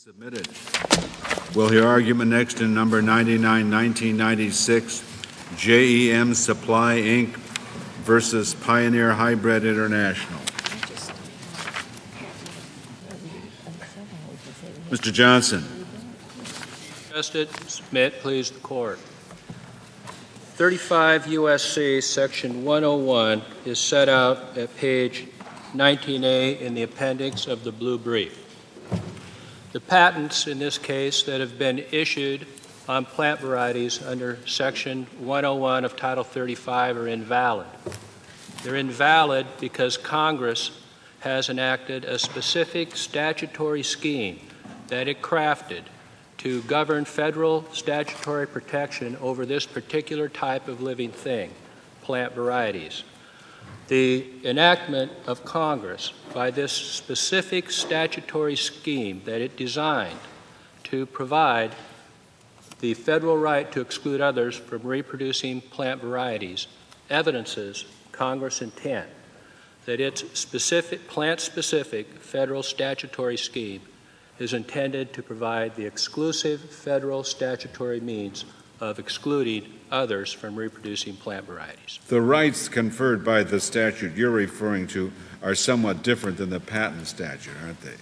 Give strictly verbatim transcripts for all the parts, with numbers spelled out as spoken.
Submitted. We'll hear argument next in number ninety-nine, nineteen ninety-six, J E M Supply, Incorporated versus Pioneer Hybrid International. Mister Johnson. Justice, may it please the Court. thirty-five U S C Section one oh one is set out at page nineteen A in the appendix of the blue brief. The patents in this case that have been issued on plant varieties under Section one oh one of Title thirty-five are invalid. They're invalid because Congress has enacted a specific statutory scheme that it crafted to govern federal statutory protection over this particular type of living thing, plant varieties. The enactment of Congress by this specific statutory scheme that it designed to provide the federal right to exclude others from reproducing plant varieties evidences Congress' intent that its specific, plant-specific federal statutory scheme is intended to provide the exclusive federal statutory means of excluding others from reproducing plant varieties. The rights conferred by the statute you're referring to are somewhat different than the patent statute, aren't they?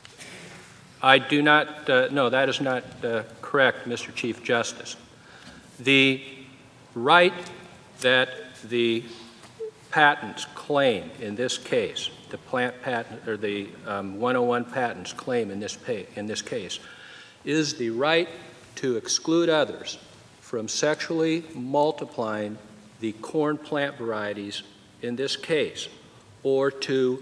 I do not, uh, no, that is not uh, correct, Mister Chief Justice. The right that the patents claim in this case, the plant patent or the um, one oh one patents claim in this, pay, in this case, is the right to exclude others from sexually multiplying the corn plant varieties in this case, or to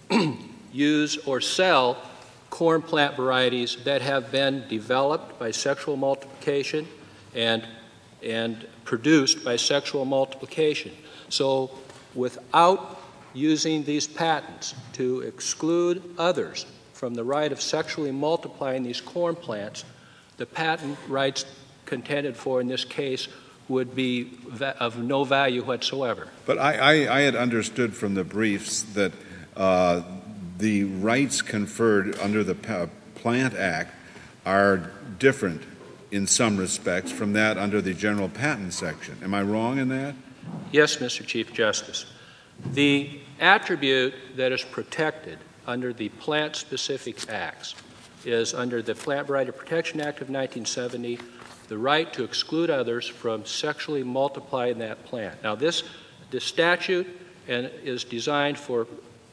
use or sell corn plant varieties that have been developed by sexual multiplication and, and produced by sexual multiplication. So without using these patents to exclude others from the right of sexually multiplying these corn plants, the patent rights contended for in this case would be va- of no value whatsoever. But I, I, I had understood from the briefs that uh, the rights conferred under the pa- Plant Act are different in some respects from that under the general patent section. Am I wrong in that? Yes, Mister Chief Justice. The attribute that is protected under the plant-specific acts is under the Plant Variety Protection Act of nineteen seventy, the right to exclude others from sexually multiplying that plant. Now, this, this statute and is designed for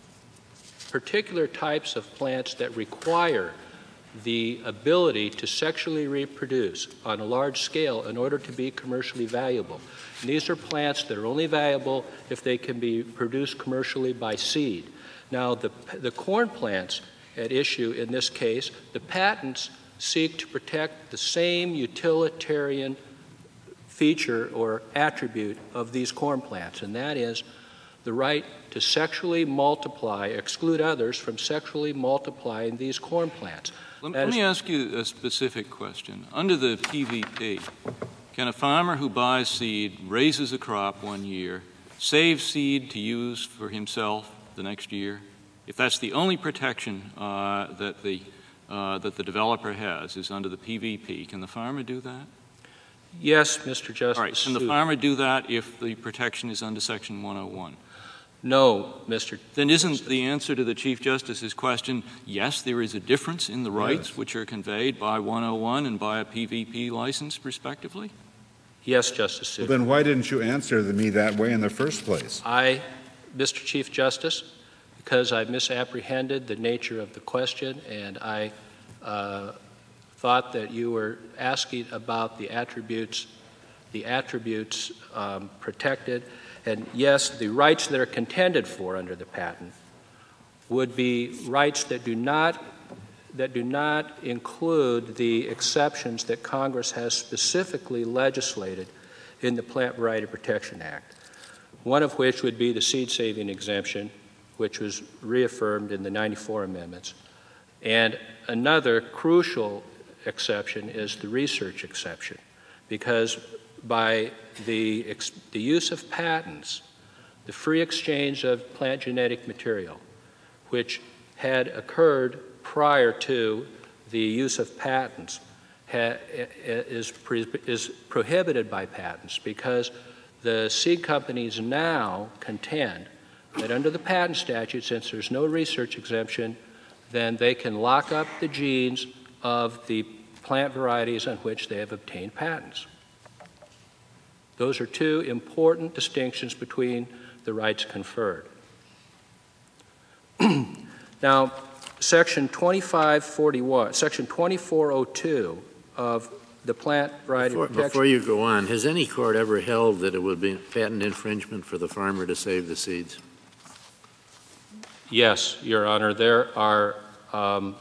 particular types of plants that require the ability to sexually reproduce on a large scale in order to be commercially valuable. And these are plants that are only valuable if they can be produced commercially by seed. Now, the, the corn plants at issue in this case, the patents seek to protect the same utilitarian feature or attribute of these corn plants, and that is the right to sexually multiply, exclude others from sexually multiplying these corn plants. Let, let me ask you a specific question. Under the P V P, can a farmer who buys seed, raises a crop one year, save seed to use for himself the next year? If that's the only protection uh, that the Uh, that the developer has is under the P V P. Can the farmer do that? Yes, Mister Justice. All right. Can the farmer do that if the protection is under Section one oh one? No, Mister Then isn't Justice. The answer to the Chief Justice's question, yes, there is a difference in the rights yes. which are conveyed by one oh one and by a P V P license, respectively? Yes, Justice Souter. Well, then why didn't you answer me that way in the first place? I, Mister Chief Justice, because I misapprehended the nature of the question, and I uh, thought that you were asking about the attributes, the attributes um, protected. And yes, the rights that are contended for under the patent would be rights that do not that do not include the exceptions that Congress has specifically legislated in the Plant Variety Protection Act. One of which would be the seed saving exemption, which was reaffirmed in the ninety-four amendments. And another crucial exception is the research exception, because by the, ex- the use of patents, the free exchange of plant genetic material, which had occurred prior to the use of patents ha- is, pre- is prohibited by patents because the seed companies now contend that under the patent statute, since there's no research exemption, then they can lock up the genes of the plant varieties on which they have obtained patents. Those are two important distinctions between the rights conferred. Now, Section twenty-five forty-one, Section twenty-four oh two of the Plant Variety Before, Protection... before you go on, has any court ever held that it would be patent infringement for the farmer to save the seeds? Yes, Your Honor. There are um,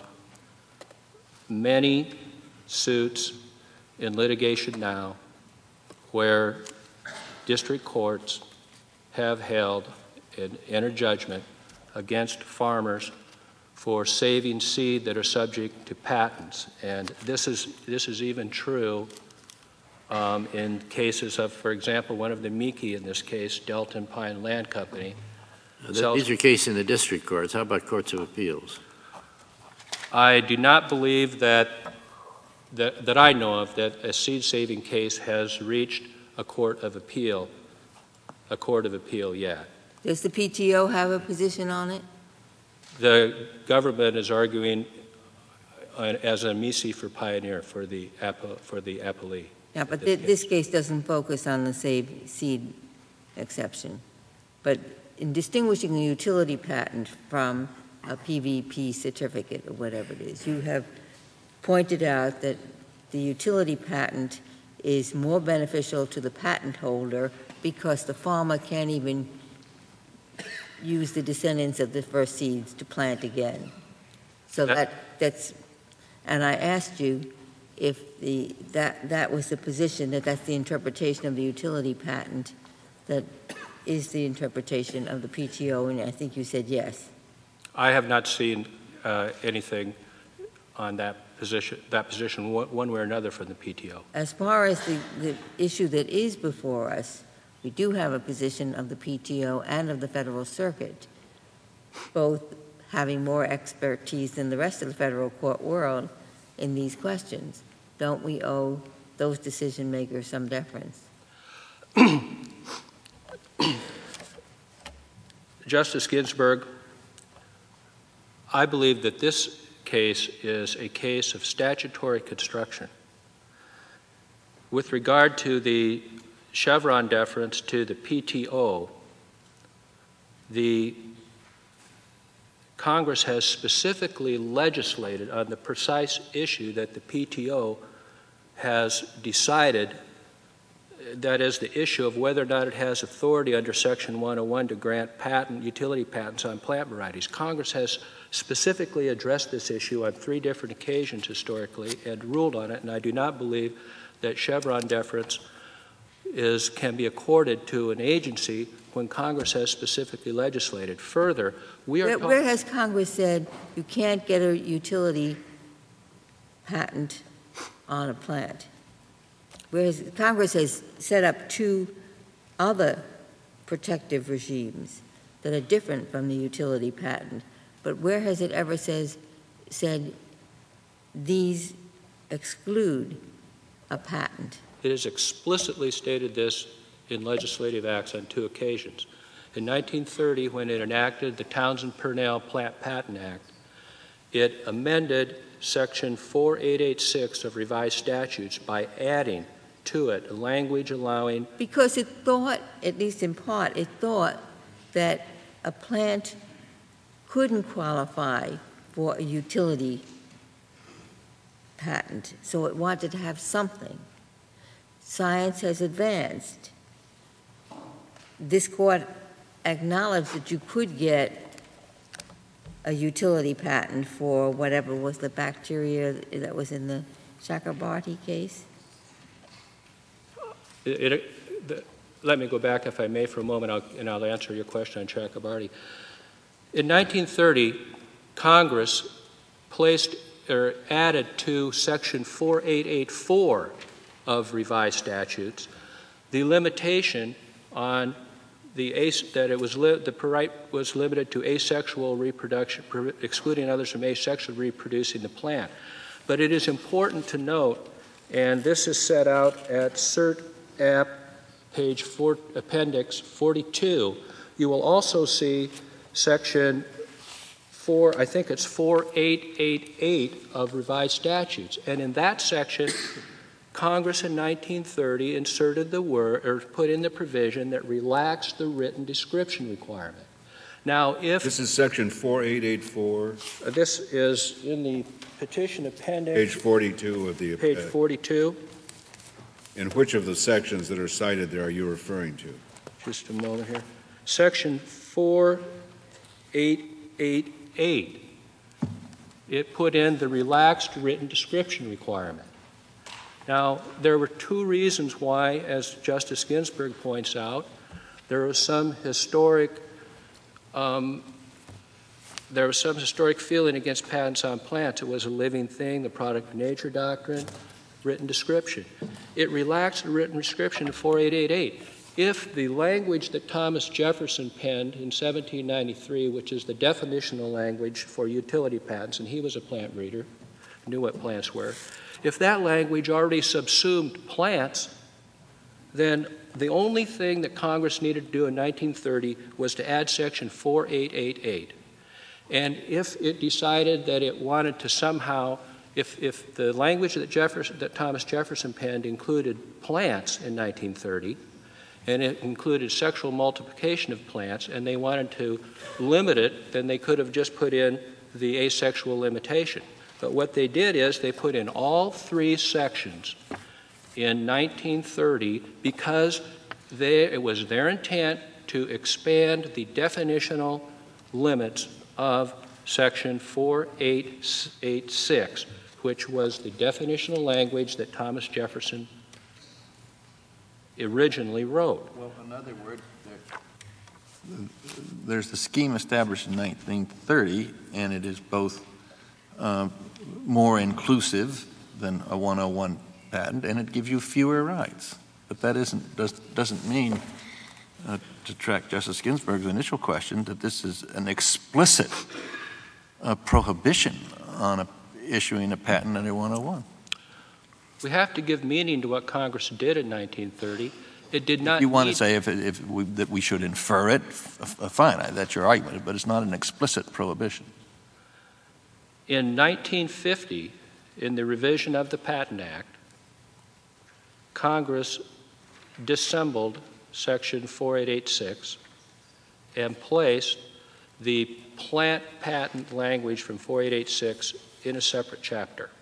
many suits in litigation now where district courts have held and entered judgment against farmers for saving seed that are subject to patents. And this is, this is even true um, in cases of, for example, one of the Meeke in this case, Delton Pine Land Company. Uh, that, these are cases in the district courts. How about courts of appeals? I do not believe that, that, that I know of that a seed-saving case has reached a court of appeal, a court of appeal yet. Does the P T O have a position on it? The government is arguing uh, as a amici for Pioneer for the for the appellee. Yeah, but this th- this case doesn't focus on the save seed exception. But in distinguishing a utility patent from a P V P certificate or whatever it is, you have pointed out that the utility patent is more beneficial to the patent holder because the farmer can't even use the descendants of the first seeds to plant again. So That- that, that's, and I asked you if the, that, that was the position, that that's the interpretation of the utility patent, that is the interpretation of the P T O, and I think you said yes. I have not seen uh, anything on that position, that position one, one way or another from the P T O. As far as the, the issue that is before us, we do have a position of the P T O and of the Federal Circuit, both having more expertise than the rest of the federal court world in these questions. Don't we owe those decision makers some deference? Justice Ginsburg, I believe that this case is a case of statutory construction. With regard to the Chevron deference to the P T O, the Congress has specifically legislated on the precise issue that the P T O has decided, that is the issue of whether or not it has authority under Section one oh one to grant patent, utility patents on plant varieties. Congress has specifically addressed this issue on three different occasions historically and ruled on it, and I do not believe that Chevron deference is, can be accorded to an agency when Congress has specifically legislated. Further, we are... Where, where has Congress said you can't get a utility patent on a plant? Whereas Congress has set up two other protective regimes that are different from the utility patent, but where has it ever says, said these exclude a patent? It has explicitly stated this in legislative acts on two occasions. In nineteen thirty, when it enacted the Townsend-Purnell Plant Patent Act, it amended Section four eight eight six of revised statutes by adding to it a language allowing... Because it thought, at least in part, it thought that a plant couldn't qualify for a utility patent, so it wanted to have something. Science has advanced. This court acknowledged that you could get a utility patent for whatever was the bacteria that was in the Chakrabarty case. It, it, the, let me go back, if I may, for a moment, I'll, and I'll answer your question on Chakrabarty. In nineteen thirty, Congress placed or added to Section four eight eight four of revised statutes the limitation on the as, that it was li, the right was limited to asexual reproduction, excluding others from asexually reproducing the plant. But it is important to note, and this is set out at Cert App, page four, Appendix forty-two, you will also see section four, I think it's four eight eight eight of revised statutes. And in that section, Congress in nineteen thirty inserted the word, or put in the provision that relaxed the written description requirement. Now, if This is section four eight eight four, this is in the petition appendix, page forty-two of the. page uh, forty-two, And which of the sections that are cited there are you referring to? just a moment here, section four eight eight eight, it put in the relaxed written description requirement. Now, there were two reasons why, as Justice Ginsburg points out, there was some historic um, there was some historic feeling against patents on plants. It was a living thing, the product of nature doctrine, written description. It relaxed the written description to four eight eight eight. If the language that Thomas Jefferson penned in seventeen ninety-three, which is the definitional language for utility patents, and he was a plant reader, knew what plants were, if that language already subsumed plants, then the only thing that Congress needed to do in nineteen thirty was to add section four eight eight eight. And if it decided that it wanted to somehow, if, if the language that, Jefferson, that Thomas Jefferson penned included plants in nineteen thirty, and it included sexual multiplication of plants, and they wanted to limit it, then they could have just put in the asexual limitation. But what they did is they put in all three sections in nineteen thirty because they, it was their intent to expand the definitional limits of section four eight eight six, which was the definitional language that Thomas Jefferson originally wrote. Well, in other words, there, there's the scheme established in nineteen thirty, and it is both uh, more inclusive than a one oh one patent, and it gives you fewer rights. But that isn't, does, doesn't mean, uh, to track Justice Ginsburg's initial question, that this is an explicit uh, prohibition on a, issuing a patent under one oh one. We have to give meaning to what Congress did in nineteen thirty. It did not. If you want need, to say if, if we, that we should infer it, f- f- fine, that's your argument, but it's not an explicit prohibition. In nineteen fifty, in the revision of the Patent Act, Congress dissembled section four eight eight six and placed the plant patent language from four eight eight six in a separate chapter,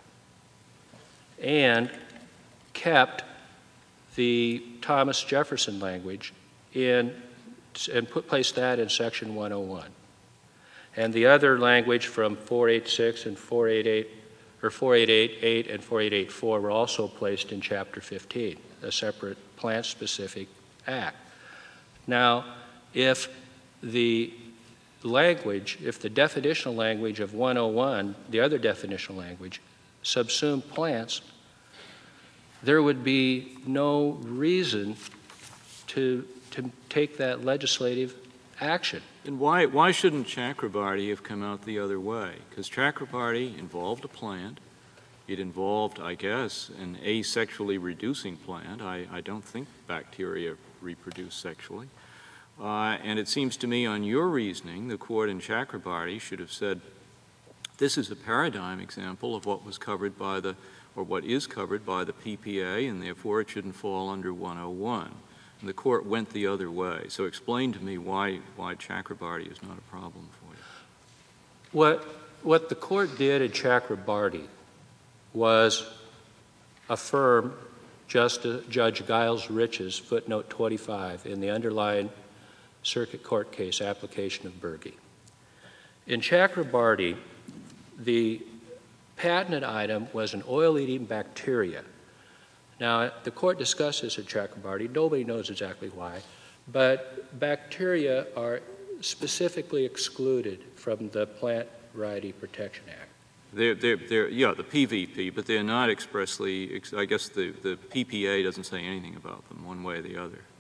and kept the Thomas Jefferson language in and put placed that in section one oh one. And the other language from four eight six and four eight eight or four eight eight eight and four eight eight four were also placed in chapter fifteen, a separate plant-specific act. Now, if the language, if the definitional language of one oh one, the other definitional language, subsumed plants, there would be no reason to, to take that legislative action. And why, why shouldn't Chakrabarty have come out the other way? Because Chakrabarty involved a plant. It involved, I guess, an asexually reducing plant. I, I don't think bacteria reproduce sexually. Uh, and it seems to me on your reasoning, the court in Chakrabarty should have said, this is a paradigm example of what was covered by the, or what is covered by the P P A, and therefore it shouldn't fall under one oh one. And the court went the other way. So explain to me why, why Chakrabarty is not a problem for you. What, what the court did in Chakrabarty was affirm Justice, Judge Giles Rich's footnote twenty-five in the underlying circuit court case application of Berge. In Chakrabarty, the patented item was an oil-eating bacteria. Now, the court discussed this at Chakrabarty. Nobody knows exactly why, but bacteria are specifically excluded from the Plant Variety Protection Act. They're, they're, they're, yeah, the P V P, but they're not expressly, I guess the, the P P A doesn't say anything about them one way or the other.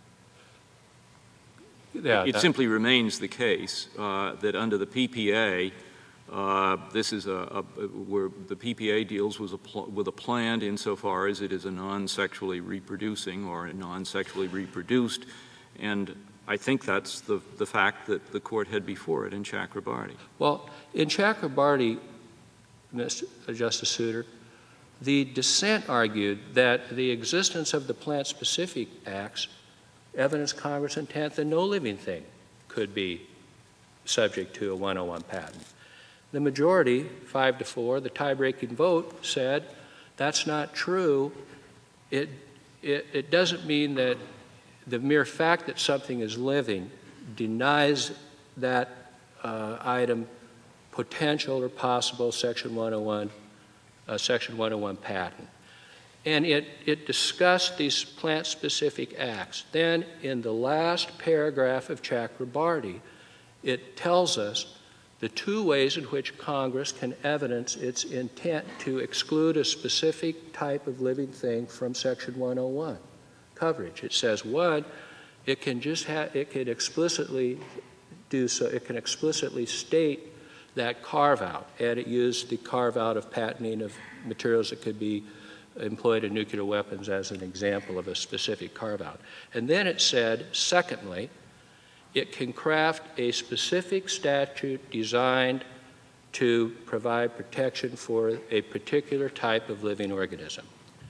Yeah, it that, simply remains the case uh, that under the P P A, Uh, this is a, a where the P P A deals with a, pl- with a plant insofar as it is a non-sexually reproducing or a non-sexually reproduced, and I think that's the, the fact that the court had before it in Chakrabarty. Well, in Chakrabarty, Mister Justice Souter, the dissent argued that the existence of the plant-specific acts evidenced Congress' intent that no living thing could be subject to a one oh one patent. The majority, five to four, the tie-breaking vote, said that's not true. It, it, it doesn't mean that the mere fact that something is living denies that uh, item potential or possible Section one oh one, uh, Section one oh one patent. And it, it discussed these plant-specific acts. Then, in the last paragraph of Chakrabarty, it tells us the two ways in which Congress can evidence its intent to exclude a specific type of living thing from Section one oh one coverage. It says, one, it can just have, it can explicitly do so, it can explicitly state that carve-out, and it used the carve-out of patenting of materials that could be employed in nuclear weapons as an example of a specific carve-out. And then it said, secondly, it can craft a specific statute designed to provide protection for a particular type of living organism.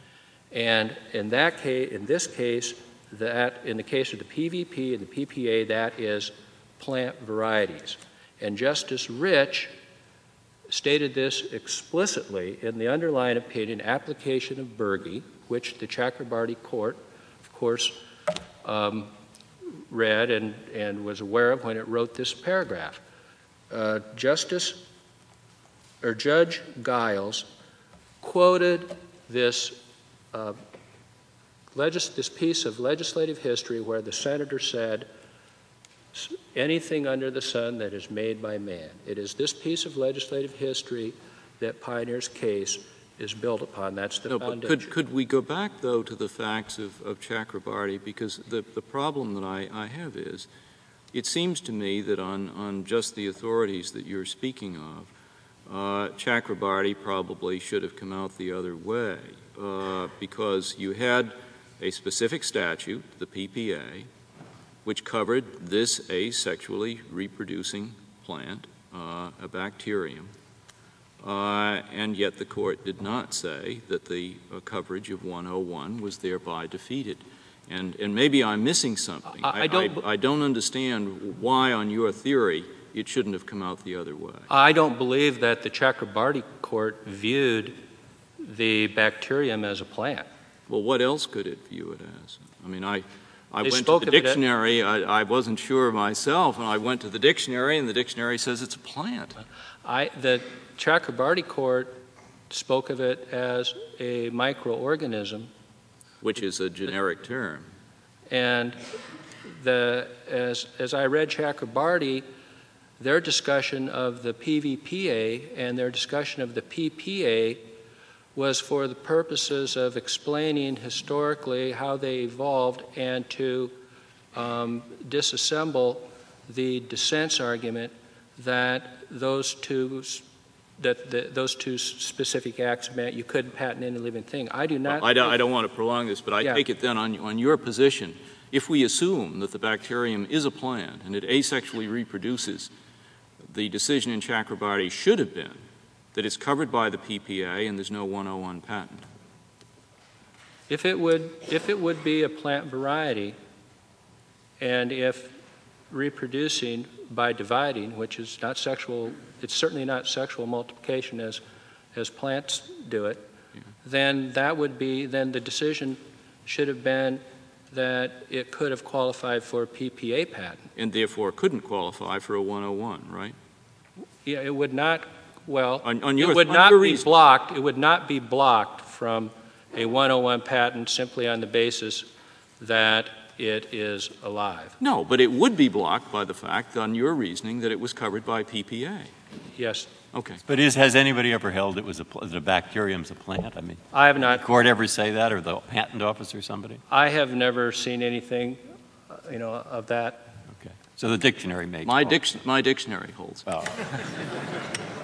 And in that case, in this case, that in the case of the P V P and the P P A, that is plant varieties. And Justice Rich stated this explicitly in the underlying opinion application of Berge, which the Chakrabarty court, of course, um, read and, and was aware of when it wrote this paragraph. Uh, Justice or Judge Giles quoted this uh, legis- this piece of legislative history where the senator said, anything under the sun that is made by man. It is this piece of legislative history that Pioneer's case is built upon. That's the no, foundation. But could, could we go back, though, to the facts of, of Chakrabarty? Because the, the problem that I, I have is, it seems to me that on, on just the authorities that you're speaking of, uh, Chakrabarty probably should have come out the other way, uh, because you had a specific statute, the P P A, which covered this asexually reproducing plant, uh, a bacterium, uh, and yet the court did not say that the uh, coverage of one oh one was thereby defeated. And, and maybe I'm missing something. I, I, don't, I, I don't understand why, on your theory, it shouldn't have come out the other way. I don't believe that the Chakrabarty court viewed the bacterium as a plant. Well, what else could it view it as? I mean, I, I They went to spoke the of it at- dictionary. I, I wasn't sure myself, and I went to the dictionary, and the dictionary says it's a plant. I, the Chakrabarty court spoke of it as a microorganism, Which is a generic term. and the, as, as I read Chakrabarty, their discussion of the P V P A and their discussion of the P P A was for the purposes of explaining historically how they evolved and to um, disassemble the dissent's argument that those two that the, those two specific acts meant you couldn't patent any living thing. I do not. Well, I, don't, I don't want to prolong this, but I Yeah. take it then on, on your position, if we assume that the bacterium is a plant and it asexually reproduces, the decision in Chakrabarty should have been that it's covered by the P P A and there's no one oh one patent. If it would, if it would be a plant variety, and if reproducing by dividing, which is not sexual, it's certainly not sexual multiplication as, as plants do it, Yeah. then that would be, then the decision should have been that it could have qualified for a P P A patent. And therefore couldn't qualify for a one oh one, right? Yeah, it would not, well, On, on your, it would on not your be reason. blocked, it would not be blocked from a one oh one patent simply on the basis that it is alive. No, but it would be blocked by the fact, on your reasoning, that it was covered by P P A. Yes, Okay. But is, has anybody ever held it was a, pl- that a bacterium's a plant? I mean, I have did not, the court ever say that, or the patent office or somebody? I have never seen anything, uh, you know, of that. Okay. So the dictionary makes. My, oh, dic- my dictionary holds. oh.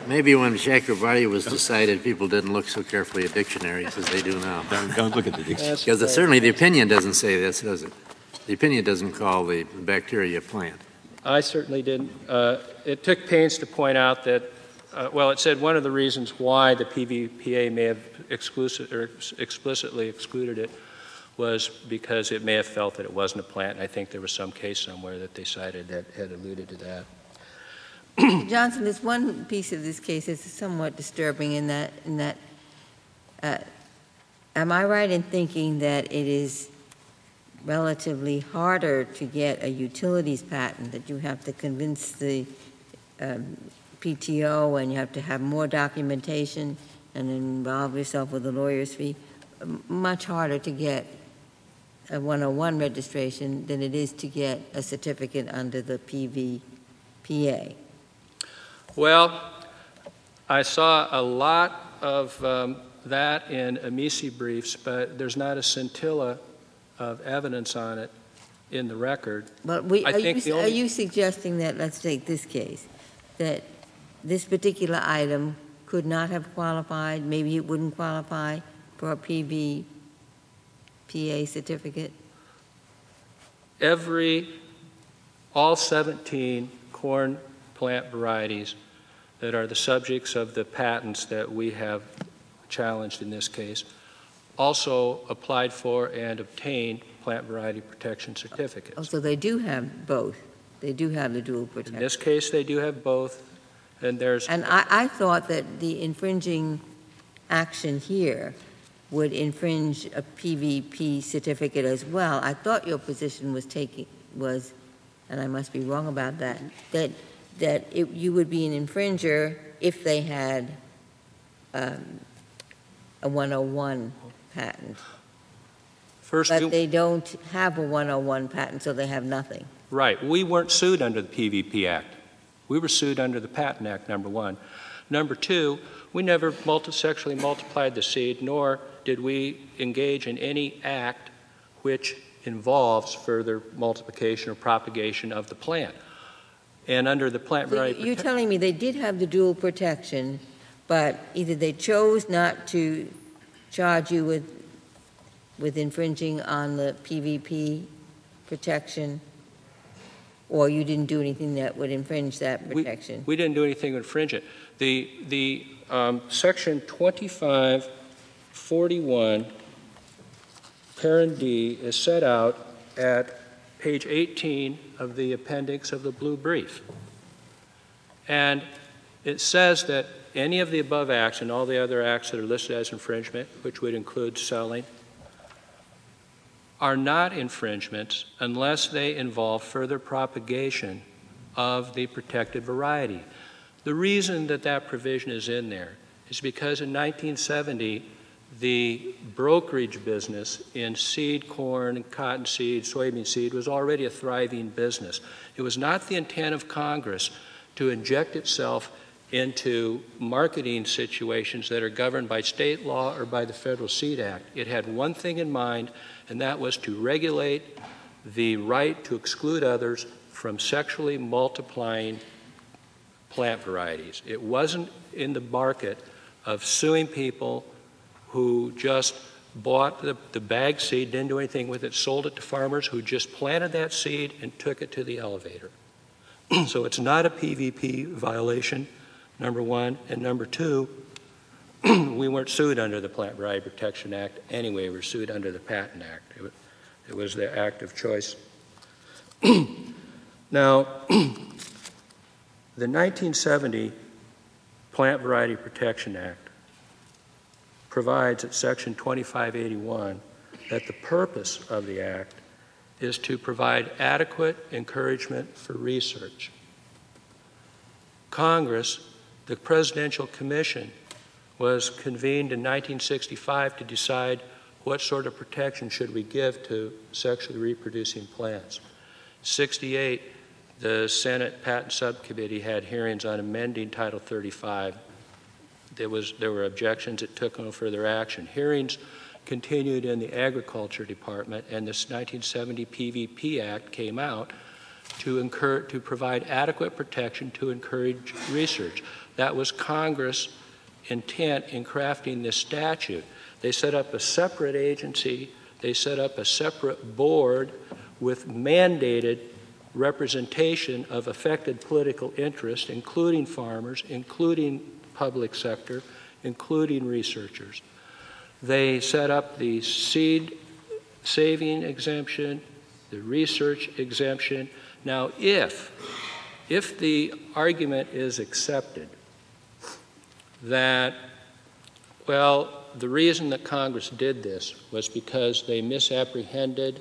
Maybe when Chakrabarty was decided, people didn't look so carefully at dictionaries as they do now. Don't, don't look at the dictionary. Because certainly the opinion doesn't say this, does it? The opinion doesn't call the bacteria plant. I certainly didn't. Uh, it took pains to point out that, uh, well, it said one of the reasons why the P V P A may have exclusive, or explicitly excluded it was because it may have felt that it wasn't a plant. And I think there was some case somewhere that they cited that had alluded to that. Johnson, there's one piece of this case that's somewhat disturbing in that, in that uh, am I right in thinking that it is relatively harder to get a utilities patent, that you have to convince the um, P T O and you have to have more documentation and involve yourself with a lawyer's fee? Much harder to get a one oh one registration than it is to get a certificate under the P V P A. Well, I saw a lot of um, that in Amici briefs, but there's not a scintilla of evidence on it in the record. But we, I are, think the you, only- are you suggesting that, let's take this case, that this particular item could not have qualified, maybe it wouldn't qualify for a P V P A certificate? Every, all seventeen corn plant varieties that are the subjects of the patents that we have challenged in this case also applied for and obtained plant variety protection certificates. Oh, so they do have both. They do have the dual protection. In this case, they do have both, and there's... And I, I thought that the infringing action here would infringe a P V P certificate as well. I thought your position was taking, was, and I must be wrong about that, that that it, you would be an infringer if they had um, a one oh one patent. First, But we- they don't have a one oh one patent, so they have nothing. Right. We weren't sued under the P V P Act. We were sued under the Patent Act, number one. Number two, we never multi- sexually multiplied the seed, nor did we engage in any act which involves further multiplication or propagation of the plant. And under the plant So variety... you're prote- telling me they did have the dual protection, but either they chose not to charge you with with infringing on the P V P protection, or you didn't do anything that would infringe that We- protection? We didn't do anything to infringe it. The, the um, section twenty-five forty-one, parent D, is set out at page eighteen of the appendix of the blue brief. And it says that any of the above acts and all the other acts that are listed as infringement, which would include selling, are not infringements unless they involve further propagation of the protected variety. The reason that that provision is in there is because in nineteen seventy, the brokerage business in seed corn, cottonseed, soybean seed was already a thriving business. It was not the intent of Congress to inject itself into marketing situations that are governed by state law or by the Federal Seed Act. It had one thing in mind, and that was to regulate the right to exclude others from sexually multiplying plant varieties. It wasn't in the market of suing people who just bought the, the bag seed, didn't do anything with it, sold it to farmers who just planted that seed and took it to the elevator. So it's not a P V P violation, number one. And number two, we weren't sued under the Plant Variety Protection Act anyway. We were sued under the Patent Act. It was, it was the act of choice. Now, the nineteen seventy Plant Variety Protection Act provides at section twenty-five eighty-one that the purpose of the act is to provide adequate encouragement for research. Congress, the Presidential Commission, was convened in nineteen sixty-five to decide what sort of protection should we give to sexually reproducing plants. sixty-eight, the Senate Patent Subcommittee had hearings on amending Title thirty-five. There, was, there were objections. It took no further action. Hearings continued in the Agriculture Department, and this nineteen seventy P V P Act came out to, incur, to provide adequate protection to encourage research. That was Congress' intent in crafting this statute. They set up a separate agency, they set up a separate board with mandated representation of affected political interest, including farmers, including public sector, including researchers. They set up the seed saving exemption, the research exemption. Now, if, if the argument is accepted that, well, the reason that Congress did this was because they misapprehended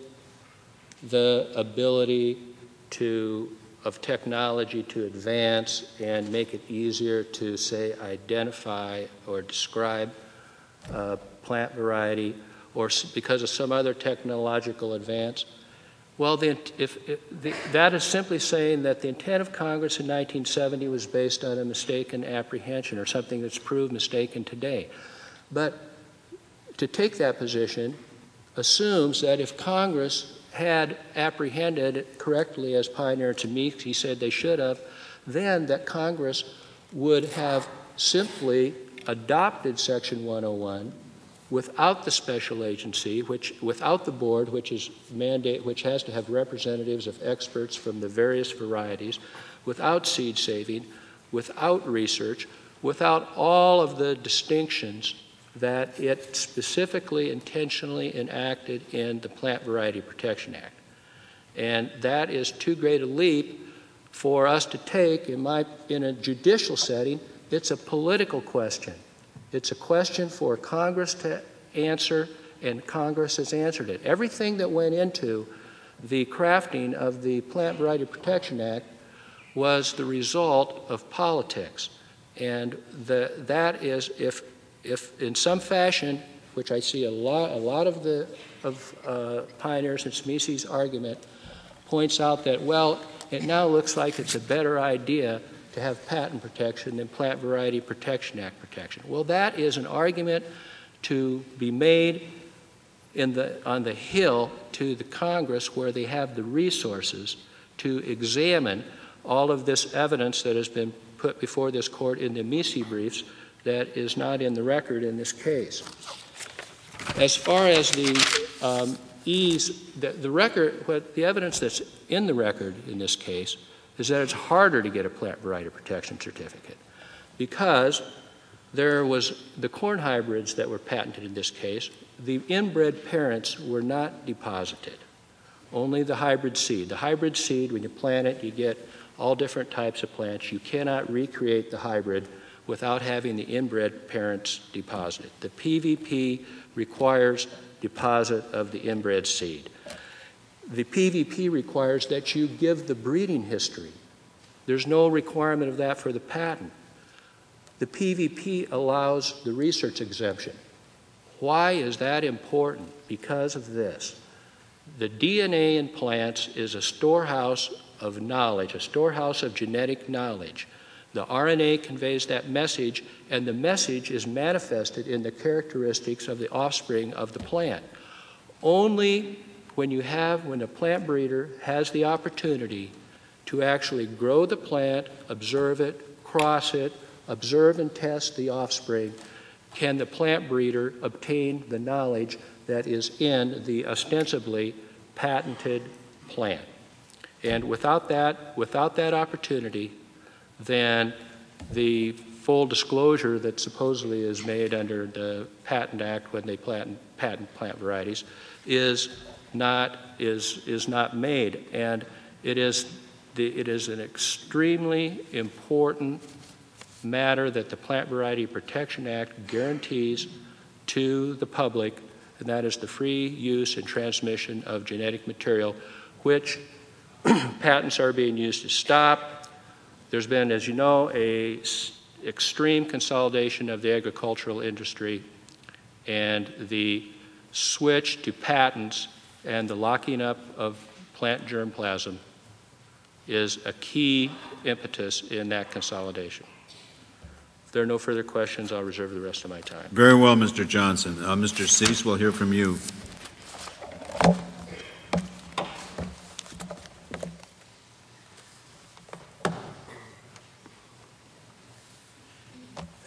the ability to, of technology to advance and make it easier to, say, identify or describe uh, plant variety, or because of some other technological advance. Well, the, if, if the, that is simply saying that the intent of Congress in nineteen seventy was based on a mistaken apprehension or something that's proved mistaken today. But to take that position assumes that if Congress had apprehended it correctly, as Pioneer to me, he said they should have, then that Congress would have simply adopted Section one oh one without the special agency, which, without the board, which is mandate, which has to have representatives of experts from the various varieties, without seed saving, without research, without all of the distinctions that it specifically, intentionally enacted in the Plant Variety Protection Act. And that is too great a leap for us to take in, my, in a judicial setting. It's a political question. It's a question for Congress to answer, and Congress has answered it. Everything that went into the crafting of the Plant Variety Protection Act was the result of politics. And the, that is, if, if in some fashion, which I see a lot, a lot of the of uh, Pioneers and Smeese's argument points out that, well, it now looks like it's a better idea to have patent protection than Plant Variety Protection Act protection. Well, that is an argument to be made in the, on the Hill to the Congress, where they have the resources to examine all of this evidence that has been put before this court in the Amici briefs that is not in the record in this case. As far as the um, ease, the, the record, what the evidence that's in the record in this case is that it's harder to get a plant variety protection certificate because there was the corn hybrids that were patented in this case, the inbred parents were not deposited, only the hybrid seed. The hybrid seed, when you plant it, you get all different types of plants. You cannot recreate the hybrid without having the inbred parents deposited. The P V P requires deposit of the inbred seed. The P V P requires that you give the breeding history. There's no requirement of that for the patent. The P V P allows the research exemption. Why is that important? Because of this. The D N A in plants is a storehouse of knowledge, a storehouse of genetic knowledge. The R N A conveys that message, and the message is manifested in the characteristics of the offspring of the plant. Only when you have, when a plant breeder has the opportunity to actually grow the plant, observe it, cross it, observe and test the offspring, can the plant breeder obtain the knowledge that is in the ostensibly patented plant. And without that, without that opportunity, then the full disclosure that supposedly is made under the Patent Act when they patent, patent plant varieties is not, is, is not made. And it is, the, it is an extremely important matter that the Plant Variety Protection Act guarantees to the public, and that is the free use and transmission of genetic material, which patents are being used to stop. There's been, as you know, a s- extreme consolidation of the agricultural industry, and the switch to patents and the locking up of plant germplasm is a key impetus in that consolidation. If there are no further questions, I'll reserve the rest of my time. Very well, Mister Johnson. Uh, Mister Cease, we'll hear from you.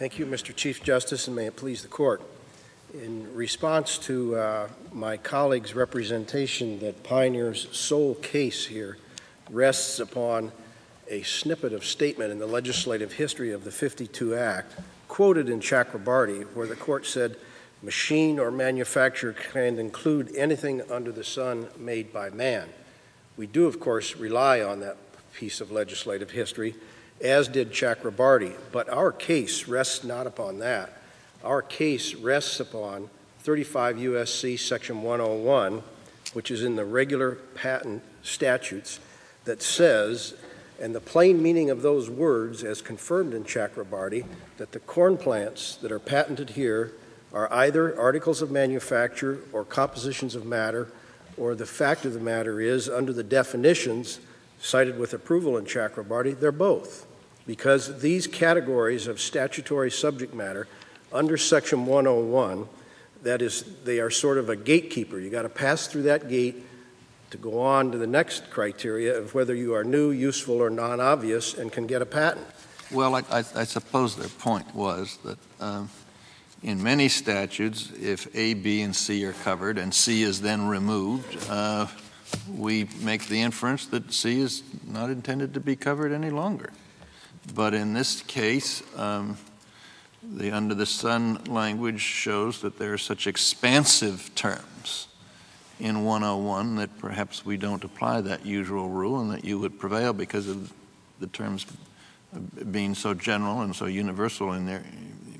Thank you, Mister Chief Justice, and may it please the Court. In response to uh, my colleague's representation that Pioneer's sole case here rests upon a snippet of statement in the legislative history of the fifty-two Act, quoted in Chakrabarty, where the Court said, machine or manufacture can include anything under the sun made by man. We do, of course, rely on that piece of legislative history, as did Chakrabarty, but our case rests not upon that. Our case rests upon thirty-five U S C section one oh one, which is in the regular patent statutes, that says, and the plain meaning of those words as confirmed in Chakrabarty, that the corn plants that are patented here are either articles of manufacture or compositions of matter, or the fact of the matter is, under the definitions cited with approval in Chakrabarty, they're both. Because these categories of statutory subject matter under section one oh one, that is, they are sort of a gatekeeper. You got to pass through that gate to go on to the next criteria of whether you are new, useful, or non-obvious and can get a patent. Well, I, I, I suppose their point was that um, in many statutes, if A, B, and C are covered and C is then removed, uh, we make the inference that C is not intended to be covered any longer. But in this case, um, the under the sun language shows that there are such expansive terms in one oh one that perhaps we don't apply that usual rule and that you would prevail because of the terms being so general and so universal in their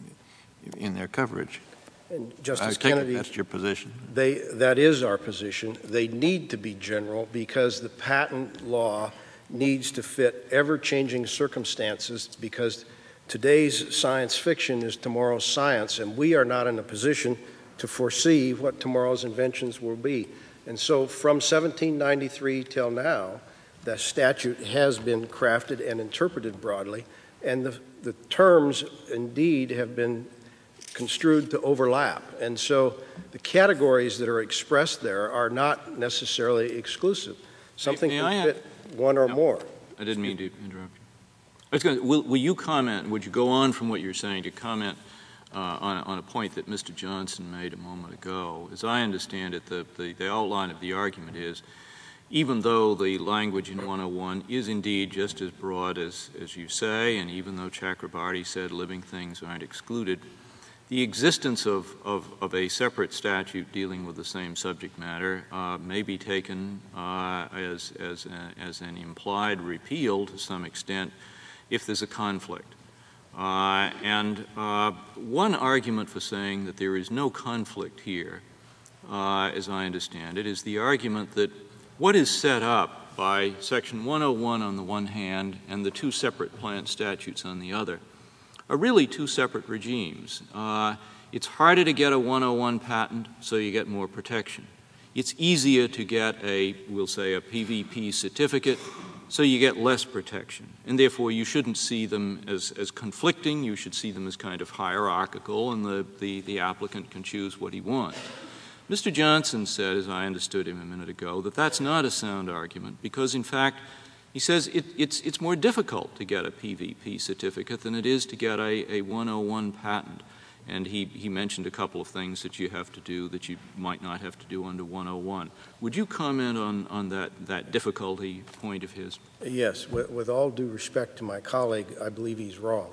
in their coverage. And Justice I take Kennedy, it that's your position. They, that is our position. They need to be general because the patent law needs to fit ever-changing circumstances, because today's science fiction is tomorrow's science, and we are not in a position to foresee what tomorrow's inventions will be. And so from seventeen ninety-three till now, the statute has been crafted and interpreted broadly, and the, the terms indeed have been construed to overlap. And so the categories that are expressed there are not necessarily exclusive. Something May, may can I fit have, one or no, more. I didn't mean to interrupt you. I was going to, will, will you comment, would you go on from what you're saying to comment uh, on, on a point that Mister Johnson made a moment ago? As I understand it, the, the, the outline of the argument is, even though the language in one oh one is indeed just as broad as, as you say, and even though Chakrabarty said living things aren't excluded, the existence of, of, of a separate statute dealing with the same subject matter uh, may be taken uh, as, as, a, as an implied repeal to some extent if there's a conflict. Uh, and uh, one argument for saying that there is no conflict here, uh, as I understand it, is the argument that what is set up by Section one oh one on the one hand and the two separate plant statutes on the other are really two separate regimes. Uh, it's harder to get a one oh one patent, so you get more protection. It's easier to get a, we'll say, a P V P certificate, so you get less protection. And therefore, you shouldn't see them as, as conflicting. You should see them as kind of hierarchical, and the, the, the applicant can choose what he wants. Mister Johnson said, as I understood him a minute ago, that that's not a sound argument because, in fact, he says it, it's, it's more difficult to get a P V P certificate than it is to get a, a one oh one patent. And he, he mentioned a couple of things that you have to do that you might not have to do under one oh one. Would you comment on, on that, that difficulty point of his? Yes. With, with all due respect to my colleague, I believe he's wrong.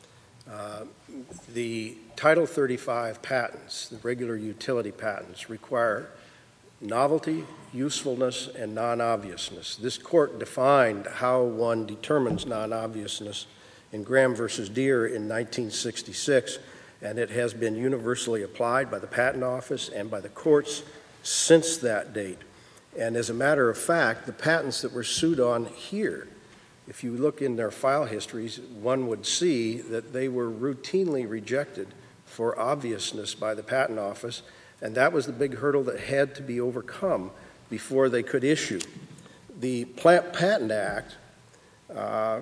Uh, the Title thirty-five patents, the regular utility patents, require novelty, usefulness, and non-obviousness. This court defined how one determines non-obviousness in Graham versus Deere in nineteen sixty-six, and it has been universally applied by the Patent Office and by the courts since that date. And as a matter of fact, the patents that were sued on here, if you look in their file histories, one would see that they were routinely rejected for obviousness by the Patent Office, and that was the big hurdle that had to be overcome before they could issue. The Plant Patent Act uh,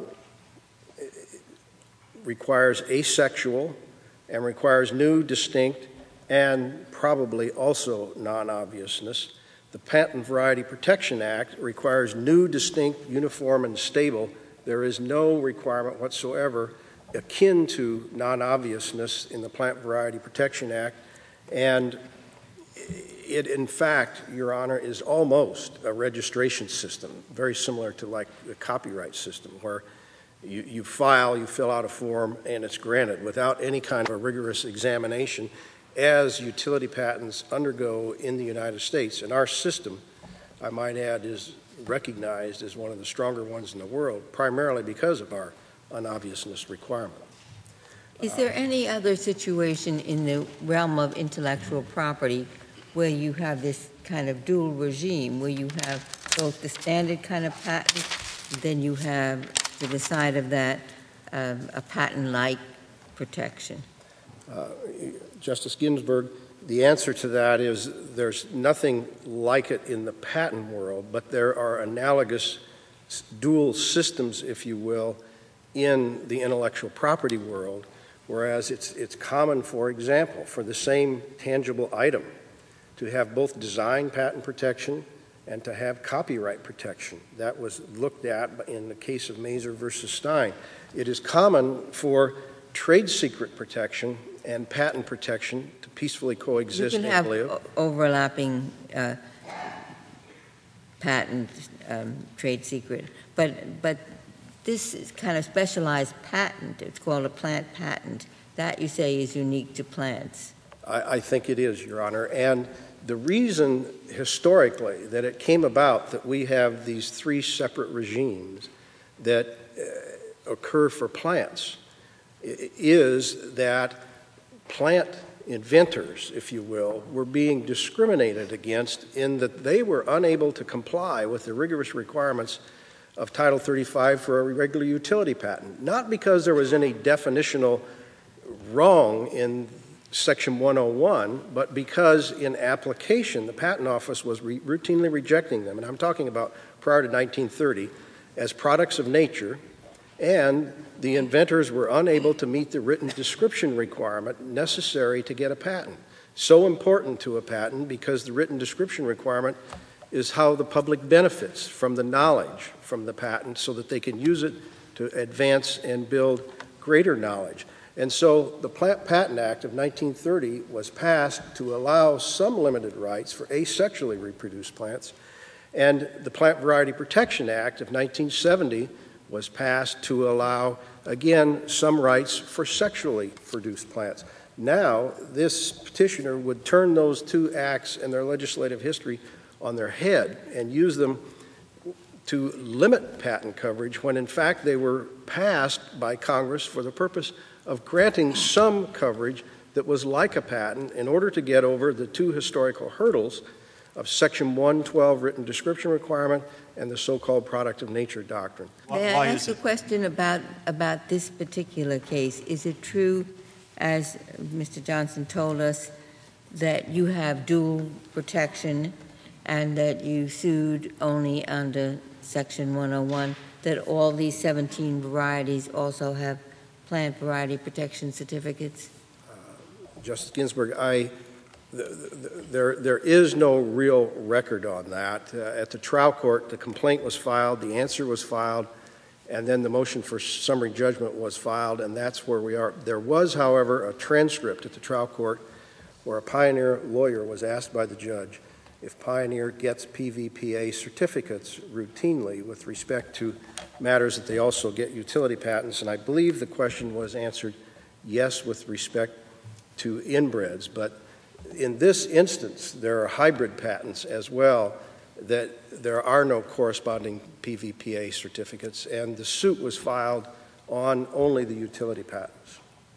requires asexual and requires new, distinct, and probably also non-obviousness. The Patent Variety Protection Act requires new, distinct, uniform, and stable. There is no requirement whatsoever akin to non-obviousness in the Plant Variety Protection Act, and it, in fact, Your Honor, is almost a registration system, very similar to like the copyright system, where you, you file, you fill out a form, and it's granted without any kind of a rigorous examination as utility patents undergo in the United States. And our system, I might add, is recognized as one of the stronger ones in the world, primarily because of our unobviousness requirement. Is there any other situation in the realm of intellectual property where you have this kind of dual regime, where you have both the standard kind of patent, then you have, to the side of that, um, a patent-like protection? Uh, Justice Ginsburg, the answer to that is there's nothing like it in the patent world, but there are analogous dual systems, if you will, in the intellectual property world, whereas it's, it's common, for example, for the same tangible item to have both design patent protection and to have copyright protection. That was looked at in the case of Mazer versus Stein. It is common for trade secret protection and patent protection to peacefully coexist. You can have o- overlapping uh, patent, um, trade secret, but but this is kind of specialized patent. It's called a plant patent. That, you say, is unique to plants. I, I think it is, Your Honor. And the reason historically that it came about that we have these three separate regimes that uh, occur for plants is that plant inventors, if you will, were being discriminated against in that they were unable to comply with the rigorous requirements of Title thirty-five for a regular utility patent, not because there was any definitional wrong in Section one oh one, but because in application the Patent Office was re- routinely rejecting them, and I'm talking about prior to nineteen thirty, as products of nature, and the inventors were unable to meet the written description requirement necessary to get a patent. So important to a patent because the written description requirement is how the public benefits from the knowledge from the patent so that they can use it to advance and build greater knowledge. And so the Plant Patent Act of nineteen thirty was passed to allow some limited rights for asexually reproduced plants, and the Plant Variety Protection Act of nineteen seventy was passed to allow, again, some rights for sexually produced plants. Now, this petitioner would turn those two acts and their legislative history on their head and use them to limit patent coverage when in fact they were passed by Congress for the purpose of granting some coverage that was like a patent in order to get over the two historical hurdles of Section one twelve written description requirement and the so-called product of nature doctrine. May I ask a question about, about this particular case? Is it true, as Mister Johnson told us, that you have dual protection and that you sued only under Section one oh one, that all these seventeen varieties also have plant variety protection certificates? Uh, Justice Ginsburg, I, th- th- there, there is no real record on that. Uh, at the trial court, the complaint was filed, the answer was filed, and then the motion for summary judgment was filed, and that's where we are. There was, however, a transcript at the trial court where a Pioneer lawyer was asked by the judge if Pioneer gets P V P A certificates routinely with respect to matters that they also get utility patents, and I believe the question was answered yes with respect to inbreds. But in this instance, there are hybrid patents as well that there are no corresponding P V P A certificates, and the suit was filed on only the utility patents.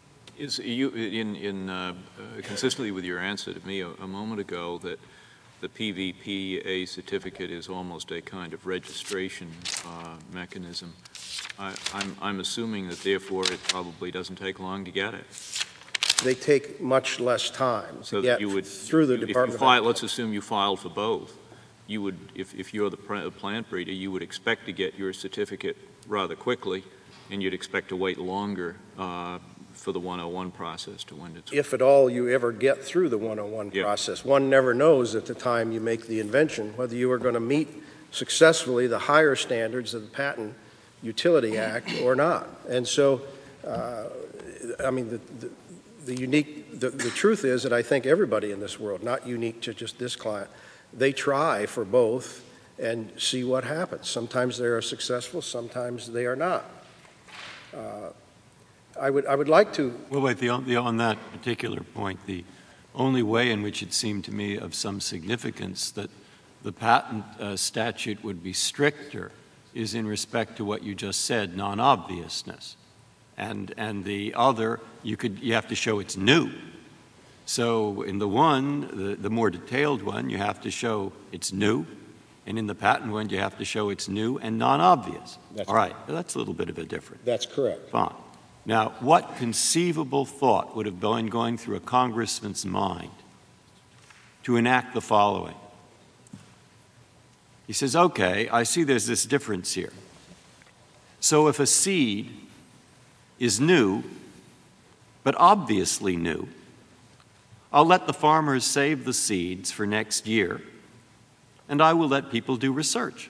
Is you in, in uh, uh, consistently with your answer to me a, a moment ago that the P V P A certificate is almost a kind of registration uh, mechanism. I, I'm, I'm assuming that therefore it probably doesn't take long to get it. They take much less time So to get you would, through the if Department you file, of let's assume you filed for both. You would, if, if you're the plant breeder, you would expect to get your certificate rather quickly, and you'd expect to wait longer uh, for the one oh one process to wind its way. If at all you ever get through the one oh one Yeah. process. One never knows at the time you make the invention whether you are going to meet successfully the higher standards of the Patent Utility Act or not. And so Uh, I mean, the, the, the unique, the, the truth is that I think everybody in this world, not unique to just this client, they try for both and see what happens. Sometimes they are successful, sometimes they are not. Uh, I would, I would like to... Well, wait, the, the, on that particular point, the only way in which it seemed to me of some significance that the patent uh, statute would be stricter is in respect to what you just said, non-obviousness. And, and the other, you, could, you have to show it's new. So in the one, the, the more detailed one, you have to show it's new. And in the patent one, you have to show it's new and non-obvious. All right, that's a little bit of a difference. That's correct. Fine. Now, what conceivable thought would have been going through a congressman's mind to enact the following? He says, okay, I see there's this difference here. So if a seed is new, but obviously new, I'll let the farmers save the seeds for next year, and I will let people do research.